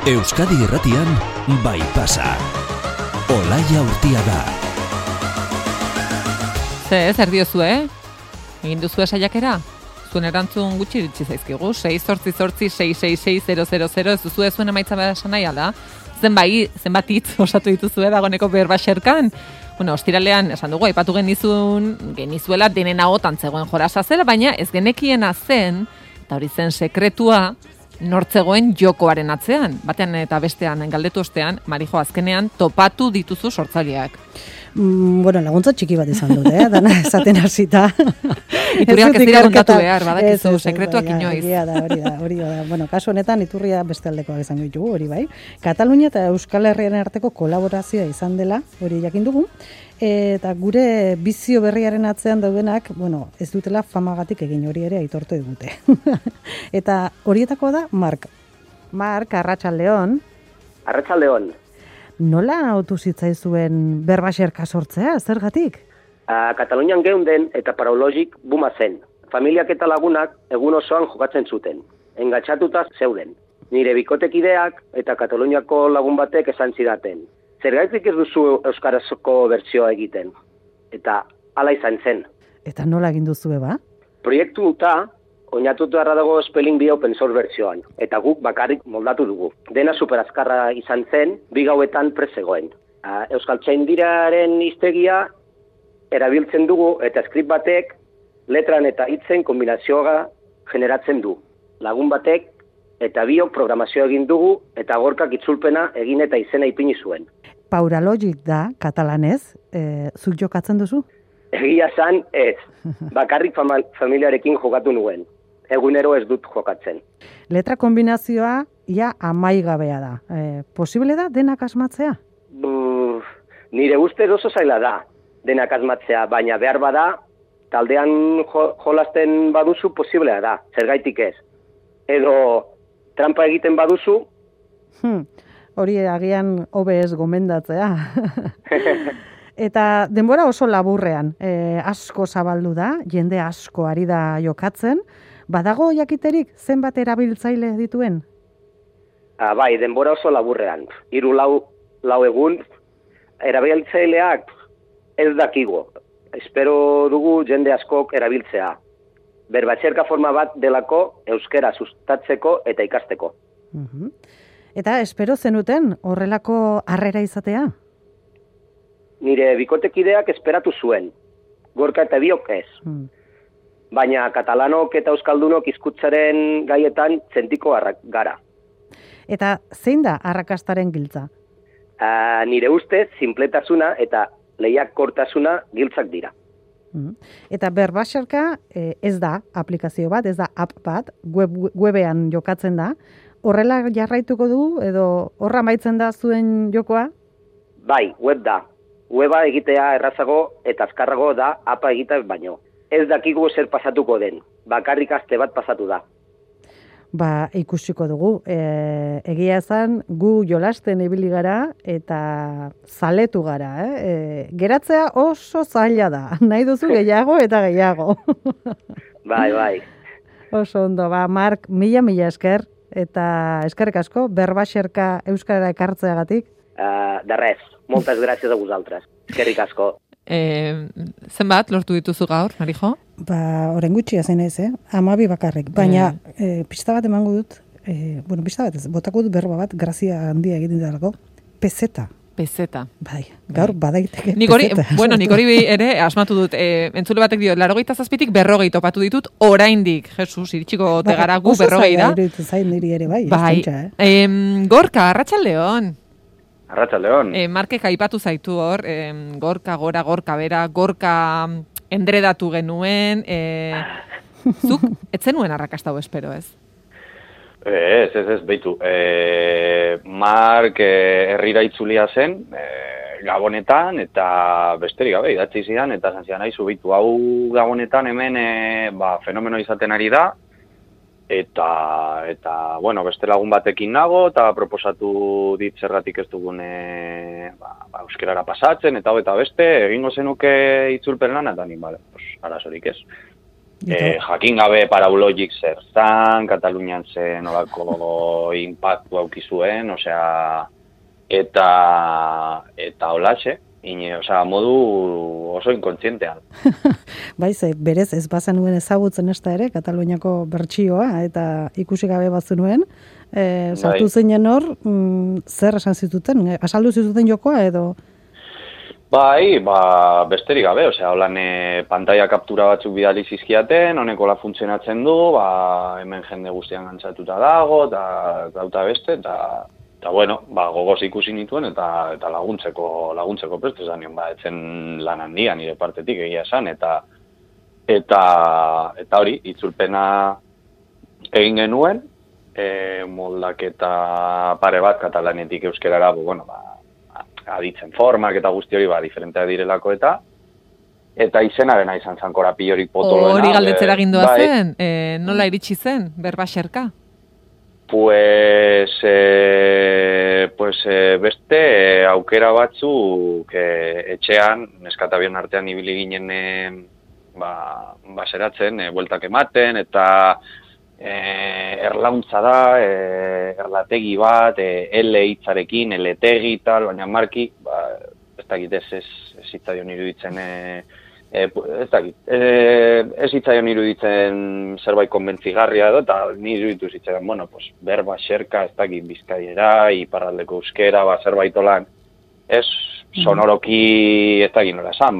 Euskadi Irratian bai pasa. Olaia Urtiaga. Zer diozue? Egin duzue saiakera? Zuen erantzun gutxi iritsi zaizkigu. 688-666-000 ez duzue zuen emaitza behar esan nahi ala? Zenbat hitz osatu dituzue dagoneko berbaxerkan? Bueno, ostiralean, esan dugu, aipatu genizuela denen ahotan zegoen jolasa zela, baina ez genekiena zen, eta hori zen sekretua, nortzegoen jokoaren atzean. Batean eta bestean galdetu ostean, Marijo, azkenean topatu dituzu sortzaileak. Bueno, laguntza txiki bat izan dut, dana esaten hasita. Iturriak ez dira kontatu behar, badakizu, sekretuak inoiz. Hori da. Bueno, kasu honetan iturria beste aldekoak izango ditugu, hori bai. Katalunia eta Euskal Herriaren arteko kolaborazioa izan dela, hori jakin dugu. Eta gure bizio berriaren atzean daudenak, bueno, ez dutela famagatik egin, hori ere aitortu digute. Eta horietako da Mark. Mark, arratsaldeon. Arratsaldeon. Nola autu zitzaizuen berbaxerka sortzea, zergatik? Katalunian geunden eta paraulogik buma zen. Familiak eta lagunak egun osoan jokatzen zuten. Engatxatuta zeuden. Nire bikotekideak eta Kataluniako lagun batek esan zidaten. Zergaitik ez duzu euskarazko bertsioa egiten. Eta hala izan zen. Eta nola egin duzue ba? Proiektu eta oinatutu harra dago Spelling Bee open source bertsioan. Eta guk bakarrik moldatu dugu. Dena superazkarra izan zen, 2 gauetan prezegoen. Euskaltzaindiraren hiztegia erabiltzen dugu eta script batek letran eta hitzen kombinazioa generatzen du. Lagun batek eta biok programazioa egin dugu eta Gorkak itzulpena egin eta izena ipini zuen. Pauralogic da, katalanez, zuk jokatzen duzu? Egia zan ez, bakarrik familiarekin jokatu nuen. Egunero ez dut jokatzen. Letra kombinazioa ia amaigabea da. Posible da denak asmatzea? Nire ustez oso zaila da denak asmatzea, baina behar bada, taldean jolasten baduzu posiblea da, zergaitik ez. Edo trampa egiten baduzu. Hori agian hobe ez gomendatzea. Eta denbora oso laburrean, asko zabaldu da, jende asko ari da jokatzen. Badago jakiterik zenbat erabiltzaile dituen? Bai, denbora oso laburrean. 3-4 egun, erabiltzaileak ez dakigu. Espero dugu jende askok erabiltzea. Berbaxerka forma bat delako euskera sustatzeko eta ikasteko. Eta espero zenuten horrelako harrera izatea? Nire bikotekideak esperatu zuen. Gorka eta biok ez. Baina katalanok eta euskaldunok hizkuntzaren gaietan zentiko gara. Eta zein da arrakastaren giltza? Nire ustez, sinpletasuna eta lehiakortasuna giltzak dira. Eta berbaxerka ez da aplikazio bat, ez da app bat, webean jokatzen da. Horrela jarraituko du edo horra amaitzen da zuen jokoa? Bai, web da. Weba egitea errazago eta azkarrago da appa egitea baino. Ez dakigu zer pasatuko den, bakarrik aste bat pasatu da. Ba, ikusiko dugu. Egia esan, gu jolasten ibili gara eta zaletu gara. Geratzea oso zaila da. Nahi duzu gehiago eta gehiago. Bai. Oso ondo, ba, Mark, mila esker eta eskerrik asko, berbaxerka euskarara ekartzeagatik. De res, moltes gràcies a vosaltres. Eskerrik asko. Zenbat lortu dituzu gaur, Marijo? Ba, orain gutxi hazen ez, 12 bakarrik. Baina, pista bat emango dut, pista bat ez, botako dut berba bat, grazia handia egiten dago, peseta. Peseta. Bai, gaur badaiteke nik hori ere asmatu dut, entzule batek dio, 87tik 40 topatu ditut, oraindik, Jesus, iritsiko tegara gu 40 da. Oso zaila zain niri ere, bai. Gorka, arratsaldeon. Arratsaldeon. Markek aipatu zaitu hor, Gorka gora, Gorka bera, Gorka endredatu genuen, zuk etzenuen arrakastau espero, ez? Ez, beitu. Mark herrira itzulia zen, Gabonetan, eta besterik gabe, idatzi zidan, eta zantzian nahi zubitu. Hau Gabonetan hemen fenomeno izaten ari da, eta bueno, beste lagun batekin nago, eta proposatu dit zergatik ez dugun euskerara pasatzen, eta beste, egingo zenuke itzulpen lan, eta nik, arazorik ez. Jakin gabe Parabologic zer zan, Katalunian zen olako impactu aukizuen, osea, eta holaxe, osea, modu oso inkontzientean. Berez ez bazenuen ezagutzen ez da ere, Kataluniako bertsioa, eta ikusi gabe bazenuen, sartu zeinen hor, zer esan zituten, azaldu zituten jokoa edo? Bai, besterik gabe, osea, holan pantalla kaptura batzuk bidali zizkiaten, honekola funtzionatzen du, hemen jende guztian gantzatuta dago, eta beste, eta bueno, gogoz ikusi nituen, eta laguntzeko prest esan nion, etzen lan handia nire partetik egia esan, eta hori, itzulpena egin genuen, moldaketa pare bat katalanetik euskerara, aditzen formak eta guzti hori diferenteak direlako eta izenarena izan zan korapillorik potoloena. Hori galdetzera gindoa zen, nola iritsi zen, berbaxerka? Pues beste aukera batzuk etxean, neskatabion artean ibili ginen baseratzen, bueltak ematen, eta erlauntza da, erlategi bat, hitzarekin, eletegi tal, baina marki, ez dakit ez hitzaion iruditzen, ez hitzaion iruditzen zerbait konbentzigarria edo, eta ni iruditu zitzen, berba, xerka, ez dakit bizkaiera, iparraldeko euskera, zerbait olan, ez sonoroki, ez dakit nola esan,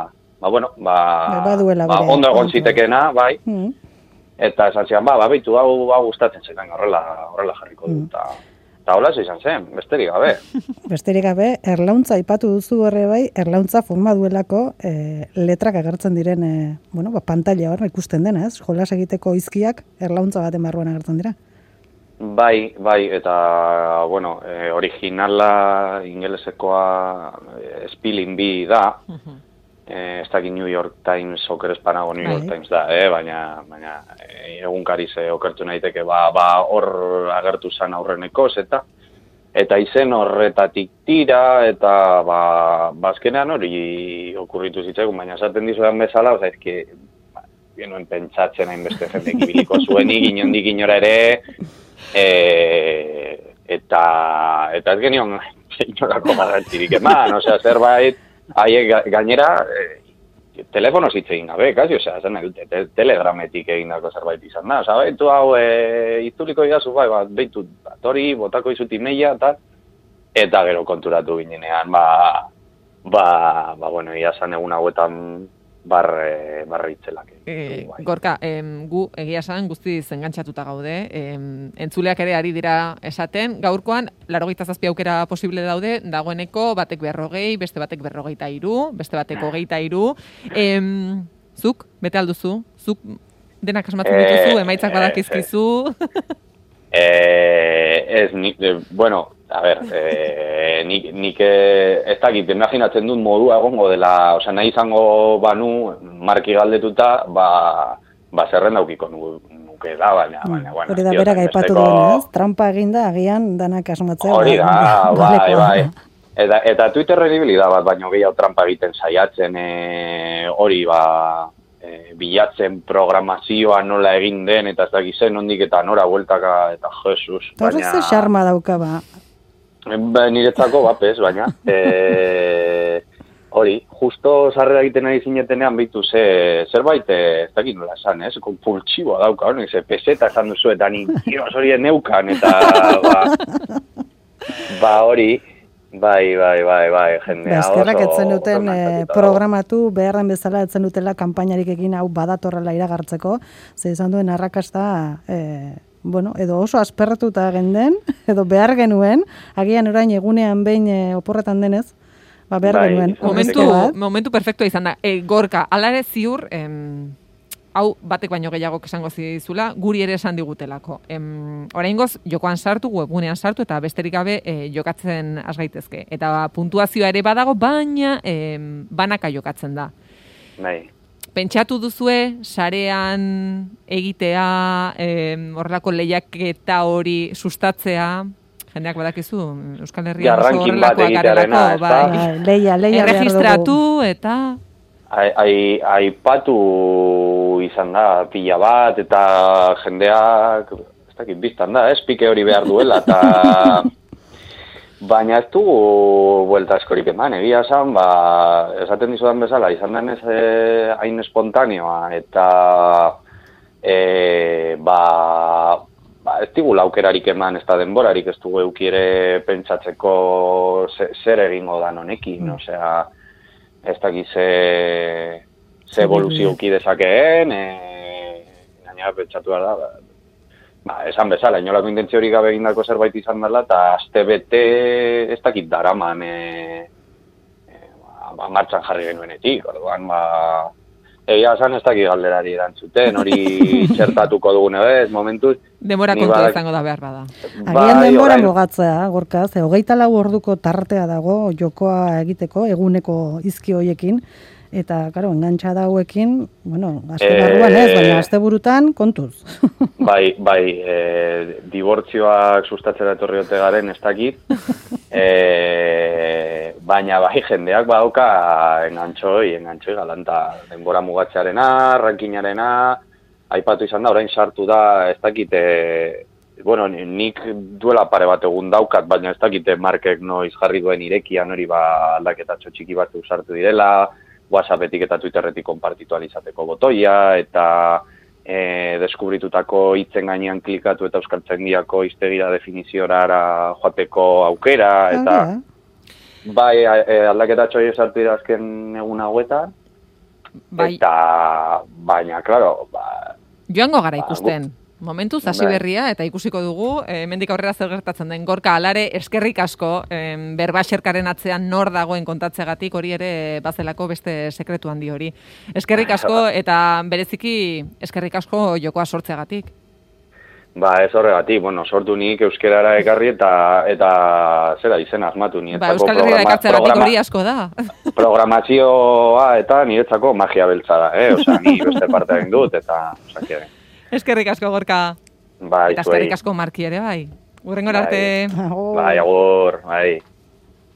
ondo egon zitekeena, bai, eta esan zian, baitu, hau gustatzen zen, horrela jarriko dut, eta hola izan zen, besterik gabe. Besterik gabe, erlauntza aipatu duzu horre bai, erlauntza forma duelako letrak agertzen diren, pantalla hor ikusten dena, ez? Jolas egiteko izkiak erlauntza baten barruan agertzen dira. Bai, eta, originala ingelesekoa Spelling Bee da, ez dakit New York Times oker espanago New York Times da, baina egunkari ze okertu nahiteke hor agertu zan aurrenekoz, eta izen horretatik tira, eta bazkenean hori okurritu zitzaigun, baina esaten dizudan bezala, genuen pentsatzen hainbeste jendek ibiliko zuenik, inondik inora ere, eta ez genion inorako garrantzirik eman, zerbait, haiek gainera, telefono zitzegin gabe, kasi, zen telegrametik egindako zerbait izan da, baitu hau, itzuliko idazu, baitu, hori, botako izut emaila, eta gero konturatu ginenean, ia zan egun hauetan barritzelak. Gorka, gu egia esan guztiz engantzatuta gaude, entzuleak ere ari dira esaten, gaurkoan 87 aukera posible daude, dagoeneko batek 40, beste batek 43, beste batek 23. Zuk, bete alduzu? Zuk denak asmatzen dituzu, emaitzak badakizkizu? Nik ez dakit, imaginatzen dut modua egongo dela, nahi izango banu, marki galdetuta, zerren daukiko nuke da, baina, hori da berak aipatu duenez, trampa eginda, agian danak asmatzea. Hori da, bai. Eta Twitterren ibili da bat, baino gehiago trampa egiten saiatzen, hori bilatzen programazioa nola egin den, eta ez dakizen ondik eta nora bueltaka, eta Jesus. Horrek ze xarma dauka, niretzako bapez, baina hori, justo sarrera egiten ari zinetenean bitu zerbait, ez dakit nola esan, konpultsiboa dauka, peseta esan duzu, eta ni hori neukan, eta hori, bai, jendea oso... Eskerrak etzen duten programatu, beharren bezala etzen dutela kanpainarik egin hau badatorrela iragartzeko, ze izan duen arrakasta... edo oso aspertuta genden, edo behar genuen, agian orain egunean behin oporretan denez, behar genuen. Momentu perfektua izan da. Gorka, alare ziur, hau batek baino gehiago esango zizula, guri ere esan digutelako. Oraingoz, jokoan sartu, webgunean sartu, eta besterik gabe jokatzen asgaitezke. Eta puntuazioa ere badago, baina banaka jokatzen da. Bai. Pentsatu duzue, sarean egitea, horrelako lehiaketa hori sustatzea, jendeak badakizu, Euskal Herrian oso horrelakoak garelako, leia erregistratu eta... aipatu izan da pila bat, eta jendeak, ez dakit biztan da, pike hori behar duela, eta baina ez dugu buelta askorik eman, egia esan, esaten dizudan bezala, izan denez hain espontaneoa, eta ez dugu laukerarik eman, ez da denborarik, ez dugu eukiere pentsatzeko zer egingo da honekin, osea, ez dakit ze evoluzio uki dezakeen, gainera pentsatu da, esan bezala, inolako intentziorik gabe egindako zerbait izan dela, eta aste bete ez dakit daraman martxan jarri genuenetik, orduan, egia esan ez dakit galderari erantzuten, hori txertatuko dugun ez, momentuz. Denbora kontu izango da behar bada. Agian denbora mugatzea, Gorka, 24 orduko tartea dago jokoa egiteko, eguneko izki hoiekin, eta, karo, engantxa dauekin, bueno, aste barruan ez, baina aste burutan kontuz. Bai, dibortzioak sustatzera etorri ote garen ez dakit, baina bai jendeak badauka engantxoi galanta, denbora mugatzearena, rankinarena, aipatu izan da, orain sartu da, ez dakit, bueno, nik duela pare bat egun daukat, baina ez dakit markek noiz jarri duen irekian hori aldaketatxo txiki batzuk sartu direla, WhatsAppetik eta Twitterretik konpartitu alizateko botoia, eta deskubritutako hitzen gainean klikatu eta euskaltzaindiako hiztegira definiziora joateko aukera, eta bai, aldaketatxo hori sartu dira azken egun hauetan, eta baina, klaro, joango gara ikusten. Momentuz, hasi berria, eta ikusiko dugu, hemendik aurrera zer gertatzen den. Gorka, alare, eskerrik asko, berbaxerkaren atzean nor dagoen kontatzegatik, hori ere bazelako beste sekretu handi hori. Eskerrik asko, eta bereziki eskerrik asko jokoa sortzeagatik. Ez horregatik, bueno, sortu nik euskerara ekarri eta zera izena asmatu niretzako. Euskal Herriera ekartzeagatik hori asko da. Programazioa eta niretzako magia beltza da, osea, ni beste parte egin dut, eta osakide. Eskerrik asko, Gorka. Bai, eta eskerrik asko Marki ere, bai. Urrengora arte. Bai, agur, bai.